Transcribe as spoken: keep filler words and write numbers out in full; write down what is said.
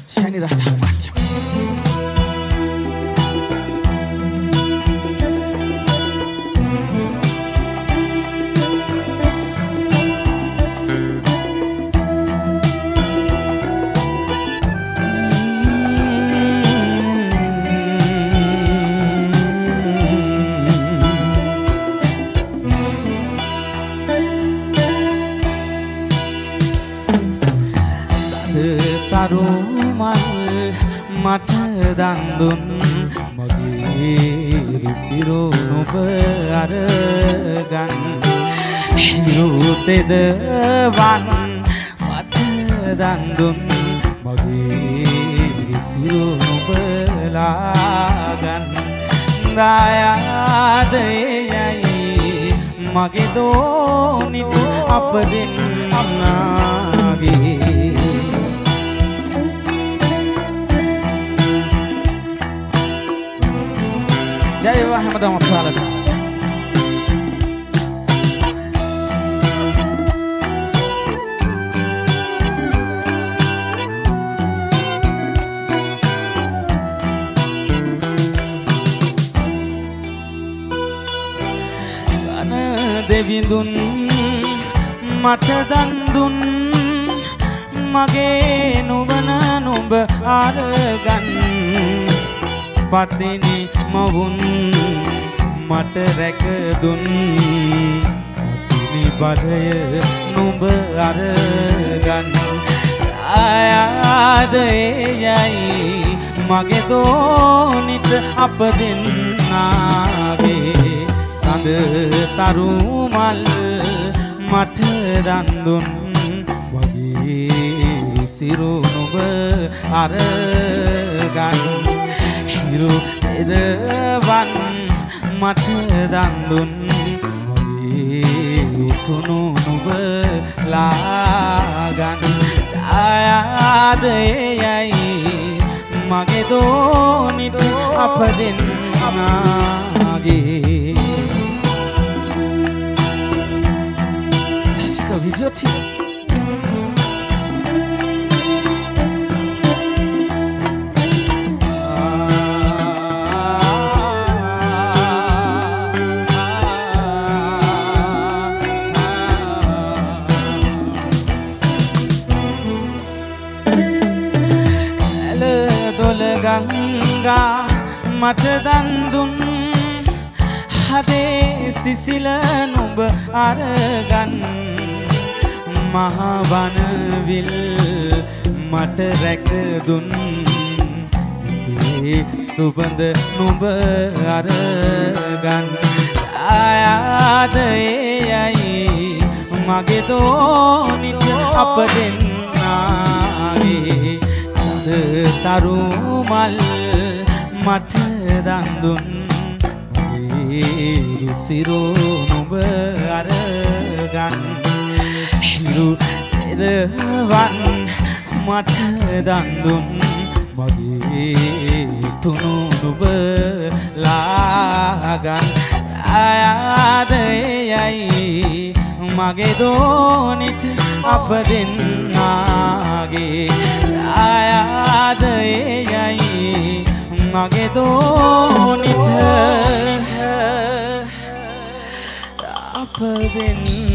Shani Radha Matyam. මට දන් දුන් මගේ සිරු නුඹ අරගන් හිරුතෙද වන් මට දන් දුන් මගේ සිරු නුඹ ලාගන් දායාදයයි මගේ දෝනි අප දෙන්නාගේ Jai Wahmadam Apalad. Kana devindun mata dandun mage nubana nuba aragan patini මවුන් මට රැක දුන් අතිනි බඩය නුඹ අරගන් ආයාදයයි මගේ දෝනිට අප දෙන්නාගේ සඳ තරු මල් මට දන් දුන් වගේ සිරු නුඹ අරගන් හිරු වන් මට දන් දුන් වගේ උතුණු නුඹ ලාගන් ආයාදයයි මගේ දෝනිට අප දෙන්නාගේ Sasika Vijoti Ganga මට දන් දුන් හදේ සිසිල නුඹ අරගන් මහ වන විල් මට රැක දුන් ඒ සුබඳ නුඹ අරගන් ආයාදයයි මගේ දෝනිට අප දෙන්නාගේ තරු මල් මට දන් දුන් ඒ සිරු නුඹ අරගන් හිරු එදවන් මට දන් දුන් මගේ තුනු නුඹ ලාගන් ආයාදයයි මගේ දෝනිට අප දෙන්නාගේ ආයාදයයි මගේ දෝනිට අප දෙන්න